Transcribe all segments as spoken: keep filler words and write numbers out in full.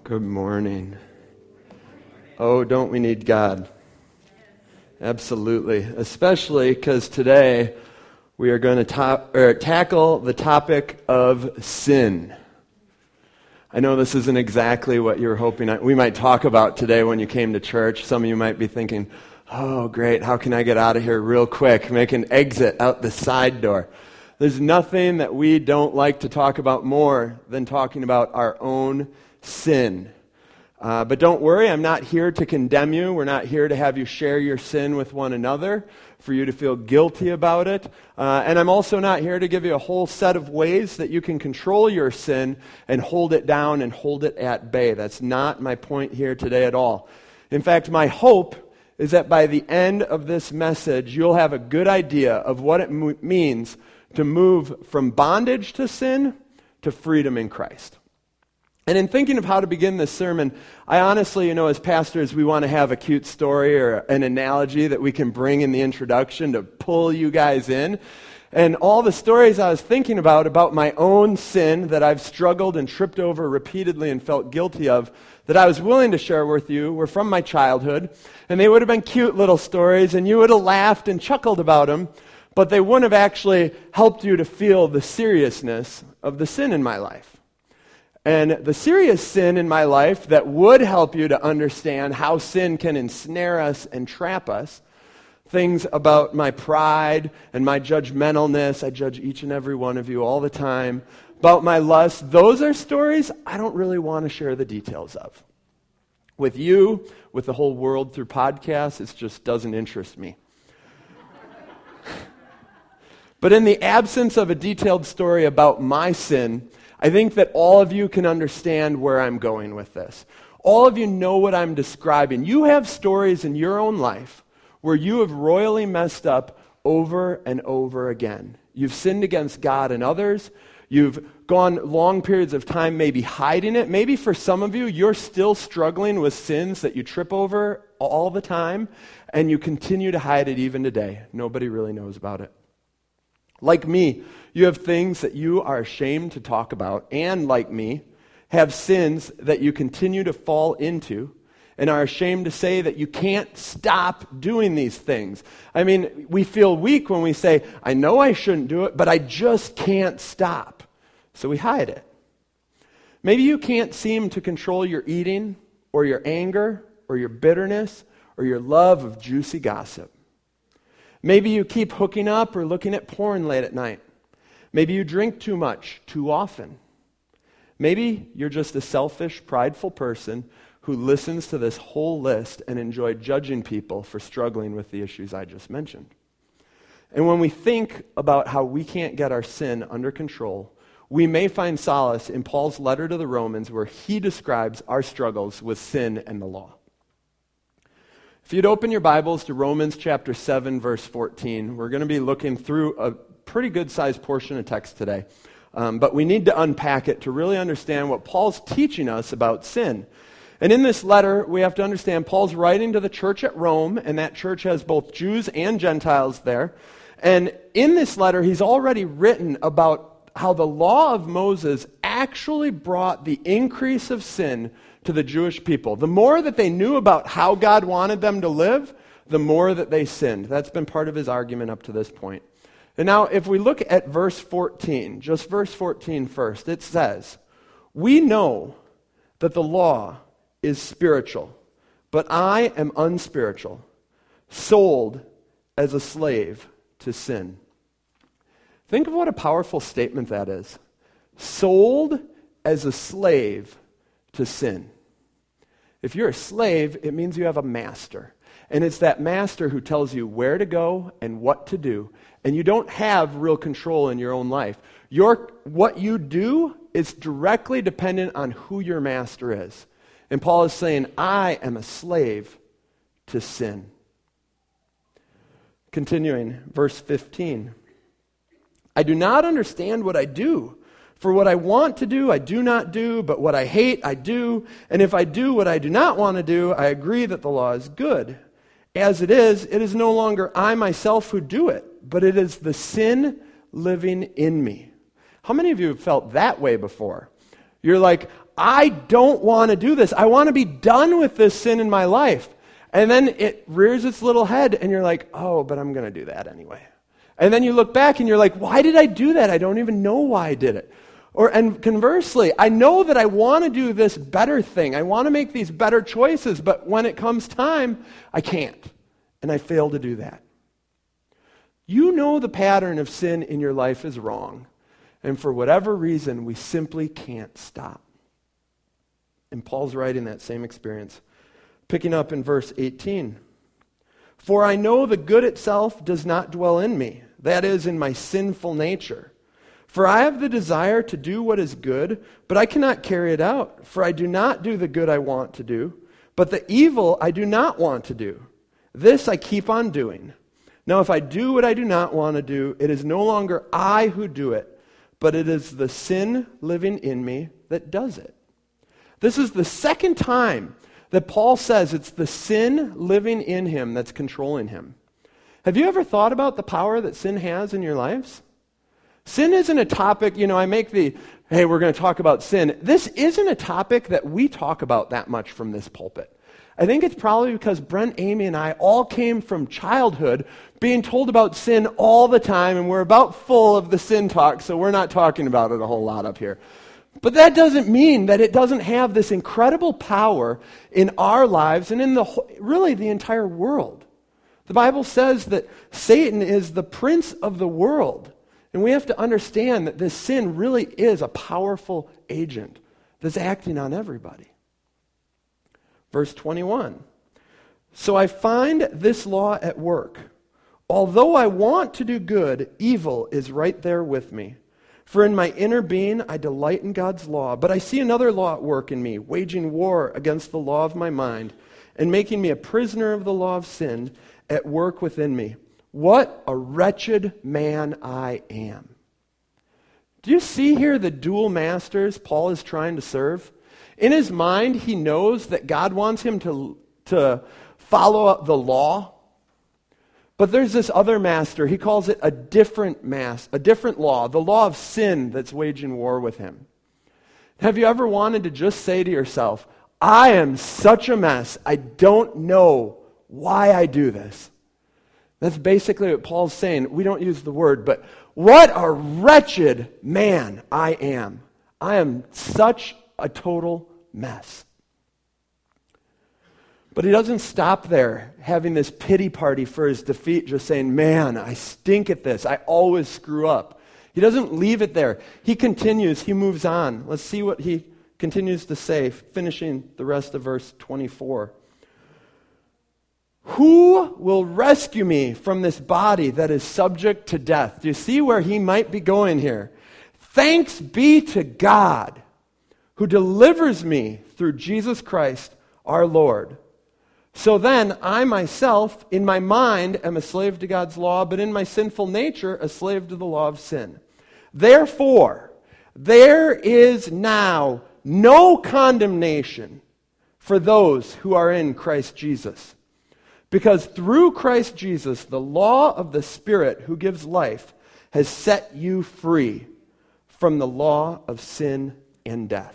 Good morning. Oh, don't we need God? Absolutely. Especially because today we are going to ta- er, tackle the topic of sin. I know this isn't exactly what you were hoping I, we might talk about today when you came to church. Some of you might be thinking, oh, great, how can I get out of here real quick? Make an exit out the side door. There's nothing that we don't like to talk about more than talking about our own sin. Uh, but don't worry, I'm not here to condemn you. We're not here to have you share your sin with one another, for you to feel guilty about it. Uh, and I'm also not here to give you a whole set of ways that you can control your sin and hold it down and hold it at bay. That's not my point here today at all. In fact, my hope is that by the end of this message, you'll have a good idea of what it mo- means to move from bondage to sin to freedom in Christ. And in thinking of how to begin this sermon, I honestly, you know, as pastors, we want to have a cute story or an analogy that we can bring in the introduction to pull you guys in. And all the stories I was thinking about, about my own sin that I've struggled and tripped over repeatedly and felt guilty of, that I was willing to share with you, were from my childhood. And they would have been cute little stories, and you would have laughed and chuckled about them, but they wouldn't have actually helped you to feel the seriousness of the sin in my life. And the serious sin in my life that would help you to understand how sin can ensnare us and trap us, things about my pride and my judgmentalness, I judge each and every one of you all the time, about my lust, those are stories I don't really want to share the details of. With you, with the whole world through podcasts, it just doesn't interest me. But in the absence of a detailed story about my sin, I think that all of you can understand where I'm going with this. All of you know what I'm describing. You have stories in your own life where you have royally messed up over and over again. You've sinned against God and others. You've gone long periods of time maybe hiding it. Maybe for some of you, you're still struggling with sins that you trip over all the time, and you continue to hide it even today. Nobody really knows about it. Like me, you have things that you are ashamed to talk about, and like me, have sins that you continue to fall into and are ashamed to say that you can't stop doing these things. I mean, we feel weak when we say, I know I shouldn't do it, but I just can't stop. So we hide it. Maybe you can't seem to control your eating or your anger or your bitterness or your love of juicy gossip. Maybe you keep hooking up or looking at porn late at night. Maybe you drink too much, too often. Maybe you're just a selfish, prideful person who listens to this whole list and enjoys judging people for struggling with the issues I just mentioned. And when we think about how we can't get our sin under control, we may find solace in Paul's letter to the Romans, where he describes our struggles with sin and the law. If you'd open your Bibles to Romans chapter seven, verse fourteen, we're going to be looking through a pretty good-sized portion of text today. Um, but we need to unpack it to really understand what Paul's teaching us about sin. And in this letter, we have to understand Paul's writing to the church at Rome, and that church has both Jews and Gentiles there. And in this letter, he's already written about how the law of Moses actually brought the increase of sin to the Jewish people. The more that they knew about how God wanted them to live, the more that they sinned. That's been part of his argument up to this point. And now, if we look at verse fourteen, just verse fourteen first, it says, we know that the law is spiritual, but I am unspiritual, sold as a slave to sin. Think of what a powerful statement that is. Sold as a slave to sin. If you're a slave, it means you have a master. And it's that master who tells you where to go and what to do. And you don't have real control in your own life. Your, what you do is directly dependent on who your master is. And Paul is saying, I am a slave to sin. Continuing, verse fifteen. I do not understand what I do. For what I want to do, I do not do, but what I hate, I do. And if I do what I do not want to do, I agree that the law is good. As it is, it is no longer I myself who do it, but it is the sin living in me. How many of you have felt that way before? You're like, I don't want to do this. I want to be done with this sin in my life. And then it rears its little head and you're like, oh, but I'm going to do that anyway. And then you look back and you're like, why did I do that? I don't even know why I did it. Or, and conversely, I know that I want to do this better thing. I want to make these better choices, but when it comes time, I can't. And I fail to do that. You know the pattern of sin in your life is wrong. And for whatever reason, we simply can't stop. And Paul's writing that same experience. Picking up in verse eighteen. For I know the good itself does not dwell in me, that is, in my sinful nature. For I have the desire to do what is good, but I cannot carry it out. For I do not do the good I want to do, but the evil I do not want to do. This I keep on doing. Now if I do what I do not want to do, it is no longer I who do it, but it is the sin living in me that does it. This is the second time that Paul says it's the sin living in him that's controlling him. Have you ever thought about the power that sin has in your lives? Sin isn't a topic, you know, I make the, hey, we're going to talk about sin. This isn't a topic that we talk about that much from this pulpit. I think it's probably because Brent, Amy, and I all came from childhood being told about sin all the time, and we're about full of the sin talk, so we're not talking about it a whole lot up here. But that doesn't mean that it doesn't have this incredible power in our lives and in the really the entire world. The Bible says that Satan is the prince of the world. And we have to understand that this sin really is a powerful agent that's acting on everybody. Verse twenty-one. So I find this law at work. Although I want to do good, evil is right there with me. For in my inner being I delight in God's law, but I see another law at work in me, waging war against the law of my mind, and making me a prisoner of the law of sin at work within me. What a wretched man I am. Do you see here the dual masters Paul is trying to serve? In his mind, he knows that God wants him to, to follow up the law. But there's this other master. He calls it a different mass, a different law, the law of sin that's waging war with him. Have you ever wanted to just say to yourself, I am such a mess. I don't know why I do this. That's basically what Paul's saying. We don't use the word, but what a wretched man I am. I am such a total mess. But he doesn't stop there, having this pity party for his defeat, just saying, man, I stink at this. I always screw up. He doesn't leave it there. He continues. He moves on. Let's see what he continues to say, finishing the rest of verse twenty-four. Who will rescue me from this body that is subject to death? Do you see where he might be going here? Thanks be to God who delivers me through Jesus Christ our Lord. So then, I myself, in my mind, am a slave to God's law, but in my sinful nature, a slave to the law of sin. Therefore, there is now no condemnation for those who are in Christ Jesus. Because through Christ Jesus, the law of the Spirit who gives life has set you free from the law of sin and death.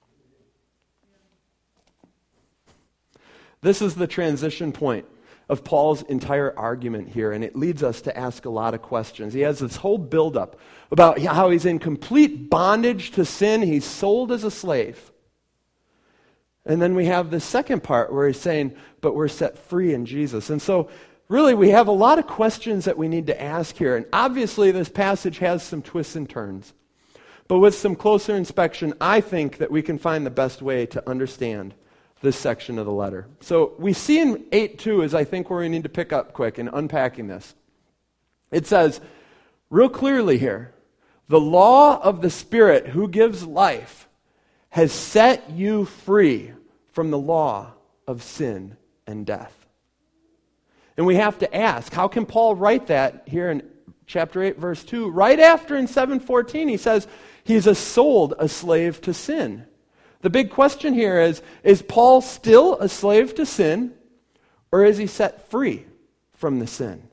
This is the transition point of Paul's entire argument here, and it leads us to ask a lot of questions. He has this whole buildup about how he's in complete bondage to sin. He's sold as a slave. And then we have the second part where he's saying, but we're set free in Jesus. And so really we have a lot of questions that we need to ask here. And obviously this passage has some twists and turns. But with some closer inspection, I think that we can find the best way to understand this section of the letter. So we see in eight two is I think where we need to pick up quick in unpacking this. It says real clearly here, the law of the Spirit who gives life has set you free from the law of sin and death. And we have to ask, how can Paul write that here in chapter eight, verse two? Right after in seven fourteen, he says he's a sold a slave to sin. The big question here is, is Paul still a slave to sin, or is he set free from the sin?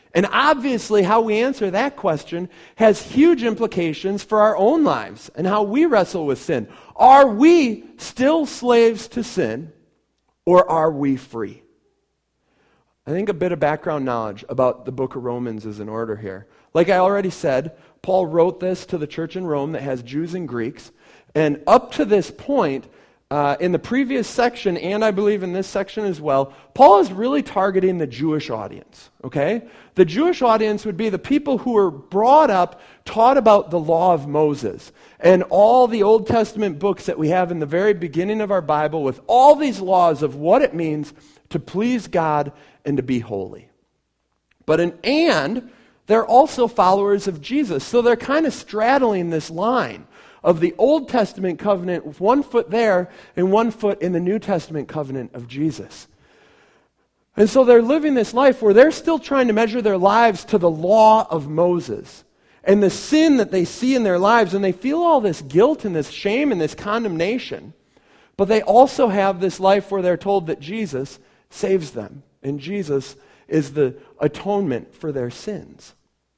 And obviously, how we answer that question has huge implications for our own lives and how we wrestle with sin. Are we still slaves to sin, or are we free? I think a bit of background knowledge about the book of Romans is in order here. Like I already said, Paul wrote this to the church in Rome that has Jews and Greeks. And up to this point, uh, in the previous section, and I believe in this section as well, Paul is really targeting the Jewish audience, okay? The Jewish audience would be the people who were brought up, taught about the law of Moses, and all the Old Testament books that we have in the very beginning of our Bible with all these laws of what it means to please God and to be holy. But an and, they're also followers of Jesus, so they're kind of straddling this line of the Old Testament covenant with one foot there and one foot in the New Testament covenant of Jesus. And so they're living this life where they're still trying to measure their lives to the law of Moses and the sin that they see in their lives, and they feel all this guilt and this shame and this condemnation. But they also have this life where they're told that Jesus saves them, and Jesus is the atonement for their sins.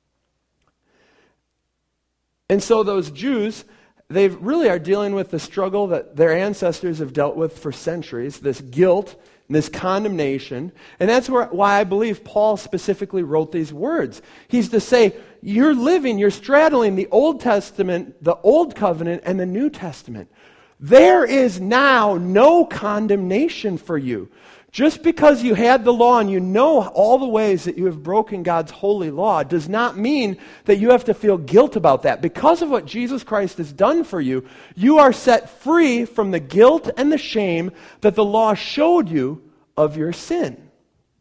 And so those Jews, they really are dealing with the struggle that their ancestors have dealt with for centuries, this guilt and this condemnation. And that's where, why I believe Paul specifically wrote these words. He's to say, you're living, you're straddling the Old Testament, the Old Covenant, and the New Testament. There is now no condemnation for you. Just because you had the law and you know all the ways that you have broken God's holy law does not mean that you have to feel guilt about that. Because of what Jesus Christ has done for you, you are set free from the guilt and the shame that the law showed you of your sin.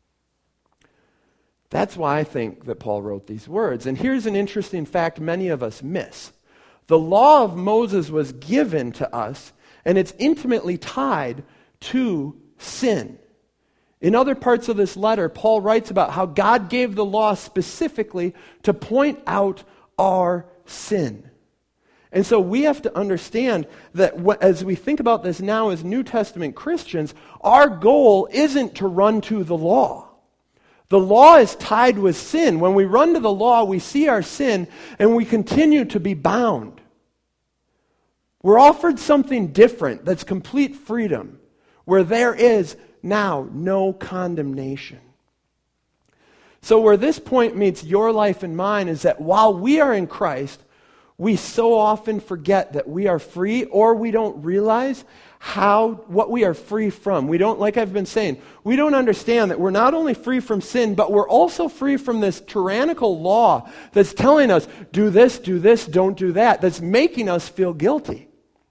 That's why I think that Paul wrote these words. And here's an interesting fact many of us miss. The law of Moses was given to us, and it's intimately tied to sin. In other parts of this letter, Paul writes about how God gave the law specifically to point out our sin. And so we have to understand that as we think about this now as New Testament Christians, our goal isn't to run to the law. The law is tied with sin. When we run to the law, we see our sin and we continue to be bound. We're offered something different that's complete freedom, where there is now no condemnation. So where this point meets your life and mine is that while we are in Christ, we so often forget that we are free, or we don't realize how what we are free from. We don't, like I've been saying, we don't understand that we're not only free from sin, but we're also free from this tyrannical law that's telling us, do this, do this, don't do that, that's making us feel guilty.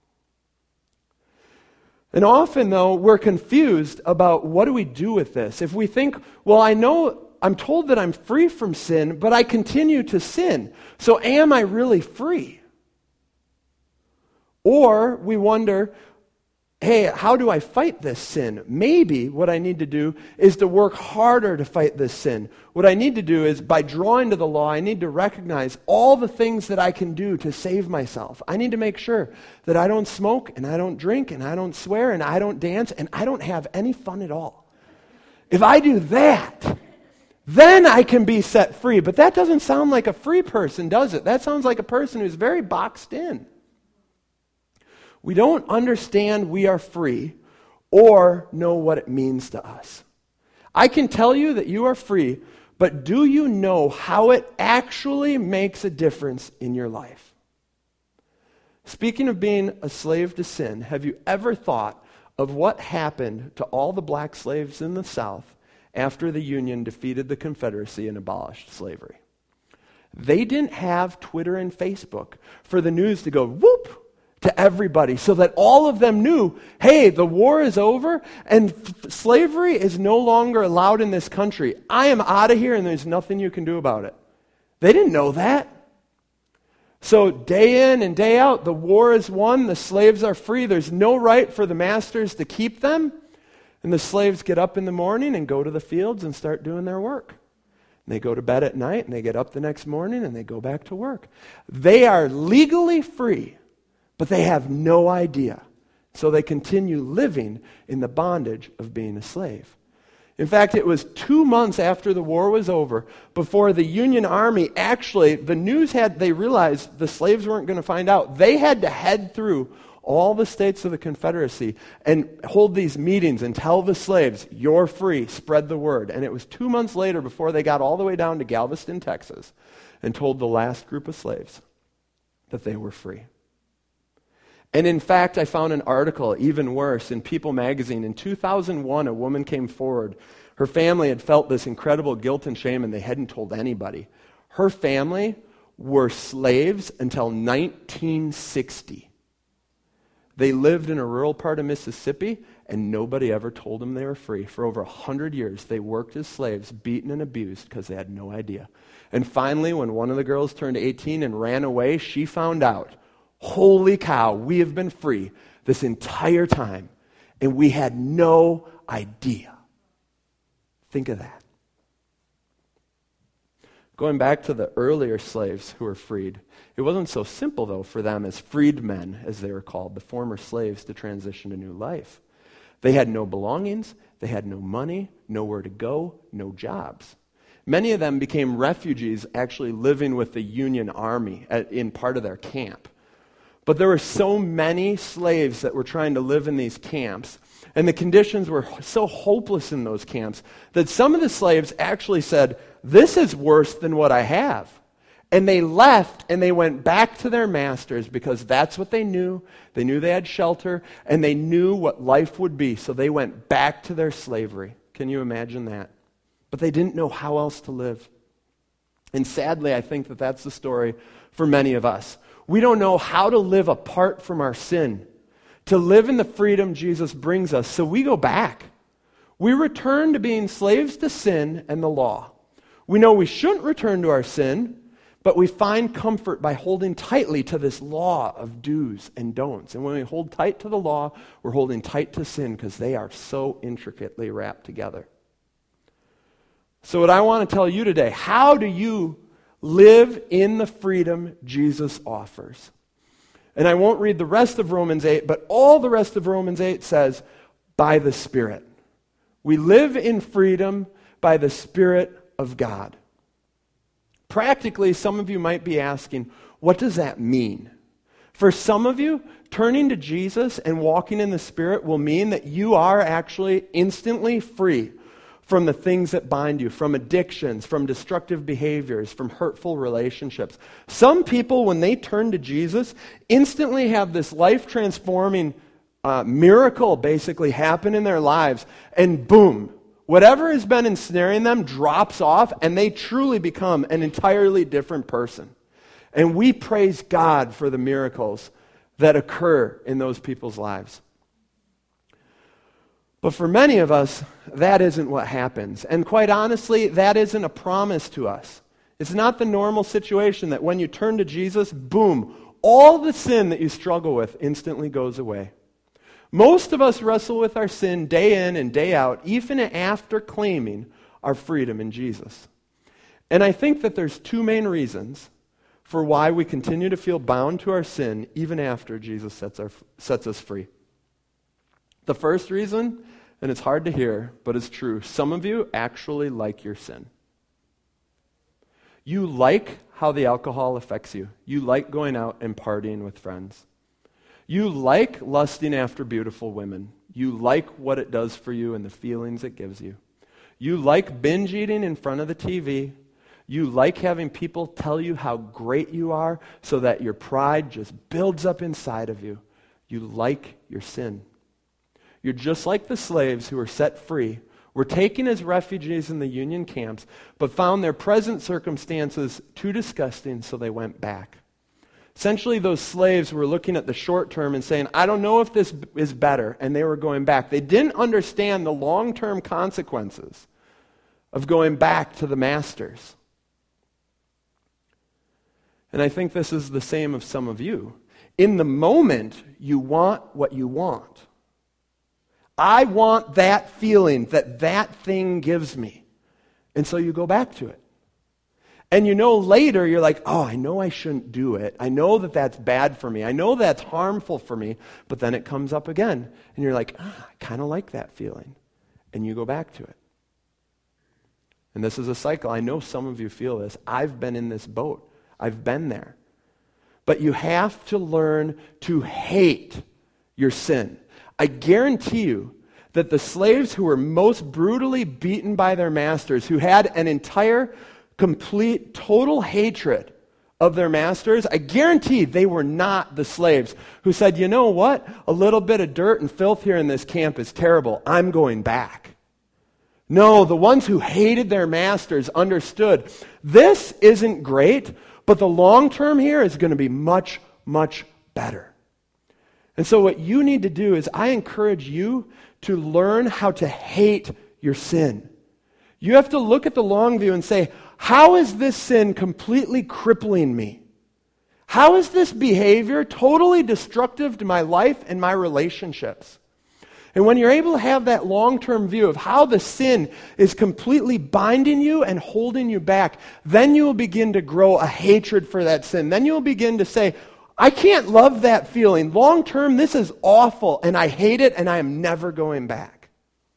And often, though, we're confused about what do we do with this. If we think, well, I know, I'm told that I'm free from sin, but I continue to sin. So am I really free? Or we wonder, hey, how do I fight this sin? Maybe what I need to do is to work harder to fight this sin. What I need to do is, by drawing to the law, I need to recognize all the things that I can do to save myself. I need to make sure that I don't smoke, and I don't drink, and I don't swear, and I don't dance, and I don't have any fun at all. If I do that, then I can be set free. But that doesn't sound like a free person, does it? That sounds like a person who's very boxed in. We don't understand we are free or know what it means to us. I can tell you that you are free, but do you know how it actually makes a difference in your life? Speaking of being a slave to sin, have you ever thought of what happened to all the black slaves in the South after the Union defeated the Confederacy and abolished slavery? They didn't have Twitter and Facebook for the news to go whoop to everybody so that all of them knew, hey, the war is over and f- slavery is no longer allowed in this country. I am out of here and there's nothing you can do about it. They didn't know that. So day in and day out, the war is won, the slaves are free, there's no right for the masters to keep them, and the slaves get up in the morning and go to the fields and start doing their work. And they go to bed at night and they get up the next morning and they go back to work. They are legally free, but they have no idea. So they continue living in the bondage of being a slave. In fact, it was two months after the war was over before the Union Army actually, the news had, they realized the slaves weren't going to find out. They had to head through all the states of the Confederacy and hold these meetings and tell the slaves, you're free, spread the word. And it was two months later before they got all the way down to Galveston, Texas, and told the last group of slaves that they were free. And in fact, I found an article, even worse, in People magazine. In two thousand one, a woman came forward. Her family had felt this incredible guilt and shame, and they hadn't told anybody. Her family were slaves until nineteen sixty. They lived in a rural part of Mississippi, and nobody ever told them they were free. For over one hundred years, they worked as slaves, beaten and abused because they had no idea. And finally, when one of the girls turned eighteen and ran away, she found out, holy cow, we have been free this entire time, and we had no idea. Think of that. Going back to the earlier slaves who were freed, it wasn't so simple, though, for them as freedmen, as they were called, the former slaves, to transition to new life. They had no belongings, they had no money, nowhere to go, no jobs. Many of them became refugees, actually living with the Union Army at, in part of their camp. But there were so many slaves that were trying to live in these camps, and the conditions were so hopeless in those camps, that some of the slaves actually said, this is worse than what I have. And they left, and they went back to their masters because that's what they knew. They knew they had shelter, and they knew what life would be, so they went back to their slavery. Can you imagine that? But they didn't know how else to live. And sadly, I think that that's the story for many of us. We don't know how to live apart from our sin, to live in the freedom Jesus brings us, so we go back. We return to being slaves to sin and the law. We know we shouldn't return to our sin, but we find comfort by holding tightly to this law of do's and don'ts. And when we hold tight to the law, we're holding tight to sin because they are so intricately wrapped together. So what I want to tell you today, how do you live in the freedom Jesus offers? And I won't read the rest of Romans eight, but all the rest of Romans eight says, by the Spirit. We live in freedom by the Spirit of God. Practically, some of you might be asking, what does that mean? For some of you, turning to Jesus and walking in the Spirit will mean that you are actually instantly free from the things that bind you, from addictions, from destructive behaviors, from hurtful relationships. Some people, when they turn to Jesus, instantly have this life-transforming uh, miracle basically happen in their lives, and boom, whatever has been ensnaring them drops off, and they truly become an entirely different person. And we praise God for the miracles that occur in those people's lives. But for many of us, that isn't what happens. And quite honestly, that isn't a promise to us. It's not the normal situation that when you turn to Jesus, boom, all the sin that you struggle with instantly goes away. Most of us wrestle with our sin day in and day out, even after claiming our freedom in Jesus. And I think that there's two main reasons for why we continue to feel bound to our sin even after Jesus sets, our, sets us free. The first reason, and it's hard to hear, but it's true, some of you actually like your sin. You like how the alcohol affects you. You like going out and partying with friends. You like lusting after beautiful women. You like what it does for you and the feelings it gives you. You like binge eating in front of the T V. You like having people tell you how great you are so that your pride just builds up inside of you. You like your sin. You're just like the slaves who were set free, were taken as refugees in the Union camps, but found their present circumstances too disgusting, so they went back. Essentially, those slaves were looking at the short term and saying, I don't know if this is better, and they were going back. They didn't understand the long-term consequences of going back to the masters. And I think this is the same of some of you. In the moment, you want what you want. I want that feeling that that thing gives me. And so you go back to it. And you know later you're like, oh, I know I shouldn't do it. I know that that's bad for me. I know that's harmful for me. But then it comes up again. And you're like, ah, I kind of like that feeling. And you go back to it. And this is a cycle. I know some of you feel this. I've been in this boat. I've been there. But you have to learn to hate your sin. I guarantee you that the slaves who were most brutally beaten by their masters, who had an entire, complete, total hatred of their masters, I guarantee they were not the slaves who said, you know what? A little bit of dirt and filth here in this camp is terrible. I'm going back. No, the ones who hated their masters understood, this isn't great, but the long term here is going to be much, much better. And so what you need to do is I encourage you to learn how to hate your sin. You have to look at the long view and say, how is this sin completely crippling me? How is this behavior totally destructive to my life and my relationships? And when you're able to have that long-term view of how the sin is completely binding you and holding you back, then you will begin to grow a hatred for that sin. Then you'll begin to say, I can't love that feeling. Long-term, this is awful, and I hate it, and I am never going back.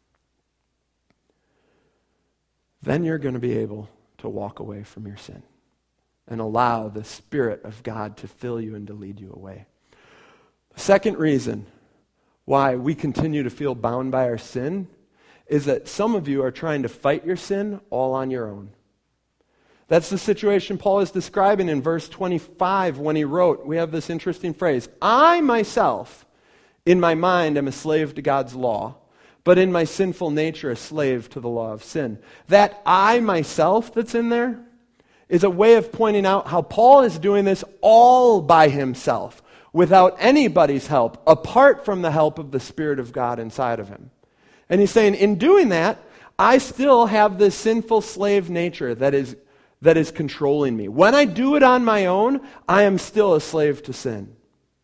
Then you're going to be able to walk away from your sin and allow the Spirit of God to fill you and to lead you away. The second reason why we continue to feel bound by our sin is that some of you are trying to fight your sin all on your own. That's the situation Paul is describing in verse twenty-five when he wrote, we have this interesting phrase, I myself, in my mind, am a slave to God's law, but in my sinful nature a slave to the law of sin. That I myself that's in there is a way of pointing out how Paul is doing this all by himself, without anybody's help, apart from the help of the Spirit of God inside of him. And he's saying, in doing that, I still have this sinful slave nature that is that is controlling me. When I do it on my own, I am still a slave to sin.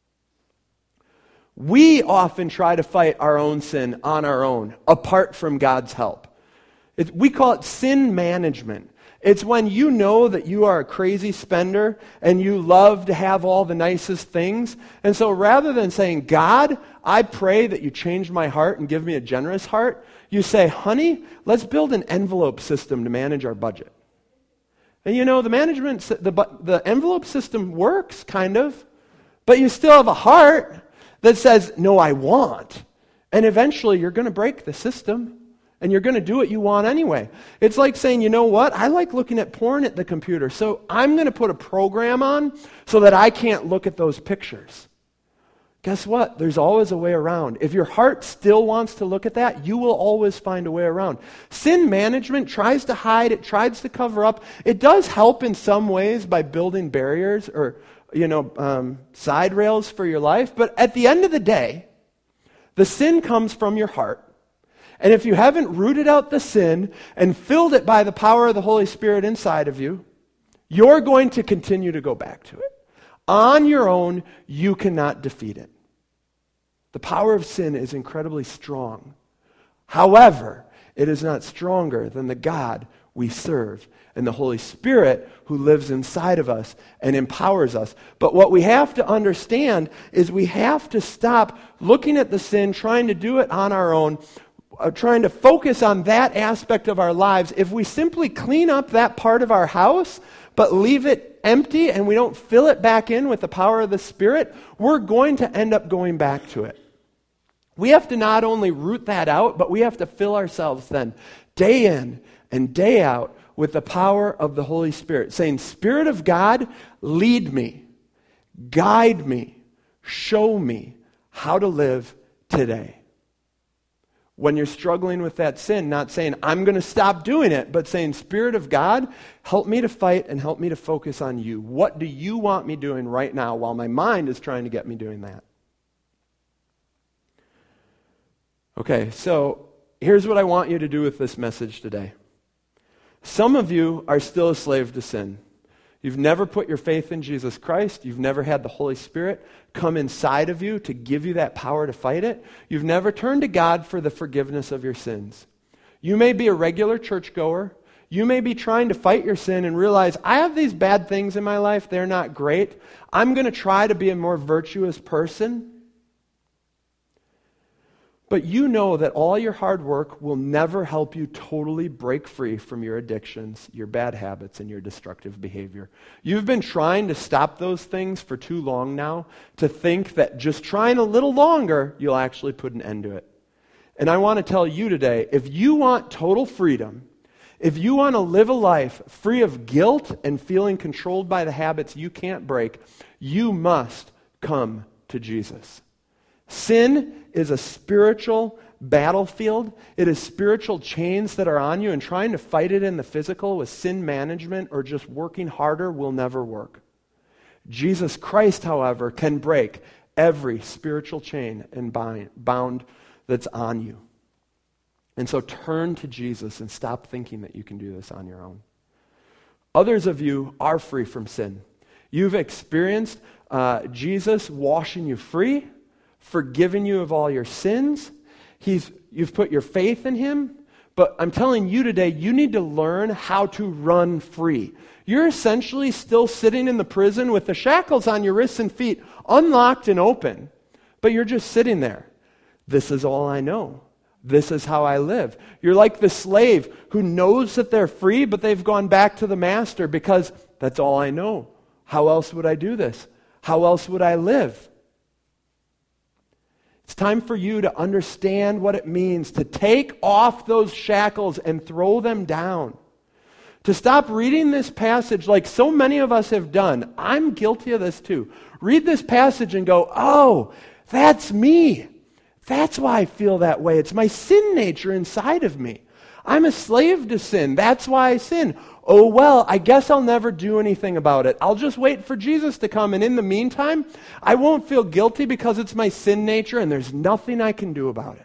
We often try to fight our own sin on our own, apart from God's help. It, we call it sin management. It's when you know that you are a crazy spender and you love to have all the nicest things. And so rather than saying, God, I pray that you change my heart and give me a generous heart, you say, honey, let's build an envelope system to manage our budget. And you know, the management, the, the envelope system works, kind of, but you still have a heart that says, no, I want. And eventually you're going to break the system, and you're going to do what you want anyway. It's like saying, you know what, I like looking at porn at the computer, so I'm going to put a program on so that I can't look at those pictures. Guess what? There's always a way around. If your heart still wants to look at that, you will always find a way around. Sin management tries to hide, it tries to cover up. It does help in some ways by building barriers or, you know, um, side rails for your life. But at the end of the day, the sin comes from your heart. And if you haven't rooted out the sin and filled it by the power of the Holy Spirit inside of you, you're going to continue to go back to it. On your own, you cannot defeat it. The power of sin is incredibly strong. However, it is not stronger than the God we serve and the Holy Spirit who lives inside of us and empowers us. But what we have to understand is we have to stop looking at the sin, trying to do it on our own, uh, trying to focus on that aspect of our lives. If we simply clean up that part of our house, but leave it empty and we don't fill it back in with the power of the Spirit, we're going to end up going back to it. We have to not only root that out, but we have to fill ourselves then, day in and day out, with the power of the Holy Spirit, saying, Spirit of God, lead me, guide me, show me how to live today. When you're struggling with that sin, not saying, I'm going to stop doing it, but saying, Spirit of God, help me to fight and help me to focus on you. What do you want me doing right now while my mind is trying to get me doing that? Okay, so here's what I want you to do with this message today. Some of you are still a slave to sin. You've never put your faith in Jesus Christ. You've never had the Holy Spirit come inside of you to give you that power to fight it. You've never turned to God for the forgiveness of your sins. You may be a regular churchgoer. You may be trying to fight your sin and realize, I have these bad things in my life. They're not great. I'm going to try to be a more virtuous person. But you know that all your hard work will never help you totally break free from your addictions, your bad habits, and your destructive behavior. You've been trying to stop those things for too long now to think that just trying a little longer, you'll actually put an end to it. And I want to tell you today, if you want total freedom, if you want to live a life free of guilt and feeling controlled by the habits you can't break, you must come to Jesus. Sin is a spiritual battlefield. It is spiritual chains that are on you, and trying to fight it in the physical with sin management or just working harder will never work. Jesus Christ, however, can break every spiritual chain and bind, bound that's on you. And so turn to Jesus and stop thinking that you can do this on your own. Others of you are free from sin. You've experienced uh, Jesus washing you free, forgiven you of all your sins. He's, you've put your faith in him. But I'm telling you today, you need to learn how to run free. You're essentially still sitting in the prison with the shackles on your wrists and feet, unlocked and open. But you're just sitting there. This is all I know. This is how I live. You're like the slave who knows that they're free, but they've gone back to the master because that's all I know. How else would I do this? How else would I live? It's time for you to understand what it means to take off those shackles and throw them down. To stop reading this passage like so many of us have done. I'm guilty of this too. Read this passage and go, oh, that's me. That's why I feel that way. It's my sin nature inside of me. I'm a slave to sin. That's why I sin. Oh, well, I guess I'll never do anything about it. I'll just wait for Jesus to come. And in the meantime, I won't feel guilty because it's my sin nature and there's nothing I can do about it.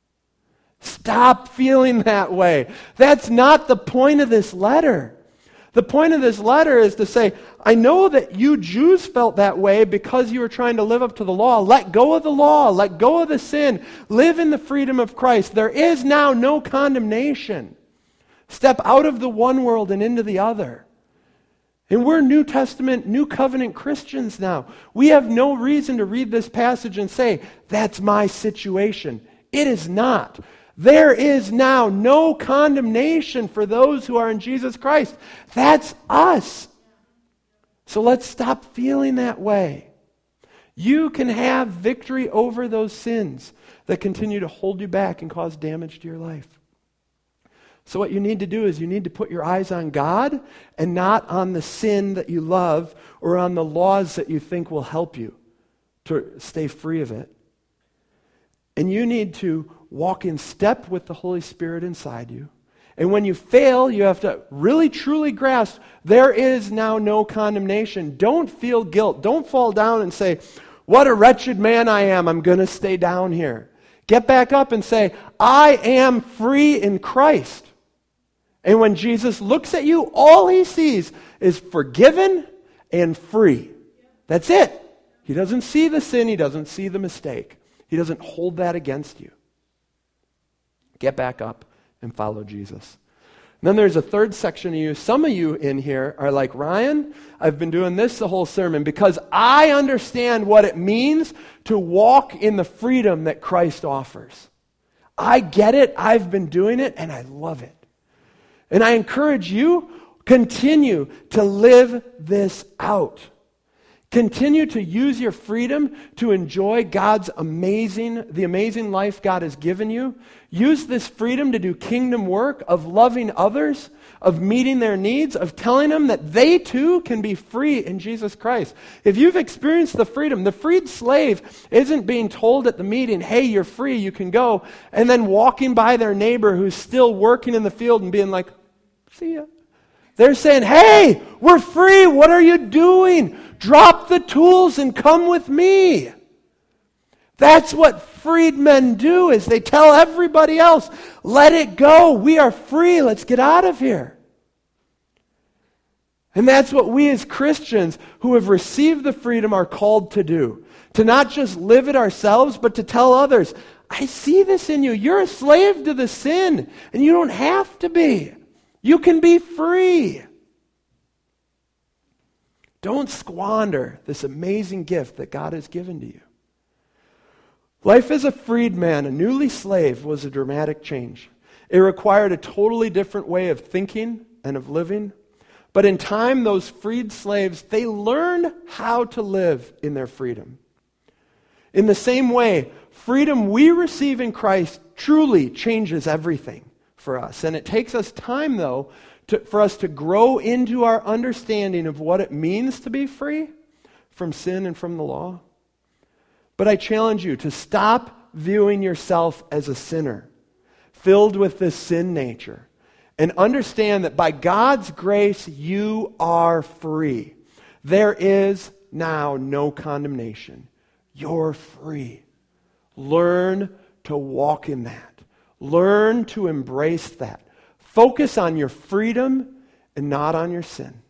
Stop feeling that way. That's not the point of this letter. The point of this letter is to say, I know that you Jews felt that way because you were trying to live up to the law. Let go of the law. Let go of the sin. Live in the freedom of Christ. There is now no condemnation. Step out of the one world and into the other. And we're New Testament, New Covenant Christians now. We have no reason to read this passage and say, that's my situation. It is not. There is now no condemnation for those who are in Jesus Christ. That's us. So let's stop feeling that way. You can have victory over those sins that continue to hold you back and cause damage to your life. So what you need to do is you need to put your eyes on God and not on the sin that you love or on the laws that you think will help you to stay free of it. And you need to walk in step with the Holy Spirit inside you. And when you fail, you have to really truly grasp there is now no condemnation. Don't feel guilt. Don't fall down and say, what a wretched man I am. I'm going to stay down here. Get back up and say, I am free in Christ. And when Jesus looks at you, all he sees is forgiven and free. That's it. He doesn't see the sin. He doesn't see the mistake. He doesn't hold that against you. Get back up and follow Jesus. And then there's a third section of you. Some of you in here are like, Ryan, I've been doing this the whole sermon because I understand what it means to walk in the freedom that Christ offers. I get it. I've been doing it, and I love it. And I encourage you, continue to live this out. Continue to use your freedom to enjoy God's amazing, the amazing life God has given you. Use this freedom to do kingdom work of loving others, of meeting their needs, of telling them that they too can be free in Jesus Christ. If you've experienced the freedom, the freed slave isn't being told at the meeting, hey, you're free, you can go, and then walking by their neighbor who's still working in the field and being like, see ya. They're saying, hey, we're free. What are you doing? Drop the tools and come with me. That's what freed men do, is they tell everybody else, let it go. We are free. Let's get out of here. And that's what we as Christians who have received the freedom are called to do. To not just live it ourselves, but to tell others, I see this in you. You're a slave to the sin, and you don't have to be. You can be free. Don't squander this amazing gift that God has given to you. Life as a freedman, a newly slave, was a dramatic change. It required a totally different way of thinking and of living. But in time, those freed slaves, they learned how to live in their freedom. In the same way, freedom we receive in Christ truly changes everything for us. And it takes us time, though, to, for us to grow into our understanding of what it means to be free from sin and from the law. But I challenge you to stop viewing yourself as a sinner, filled with this sin nature, and understand that by God's grace, you are free. There is now no condemnation. You're free. Learn to walk in that. Learn to embrace that. Focus on your freedom and not on your sin.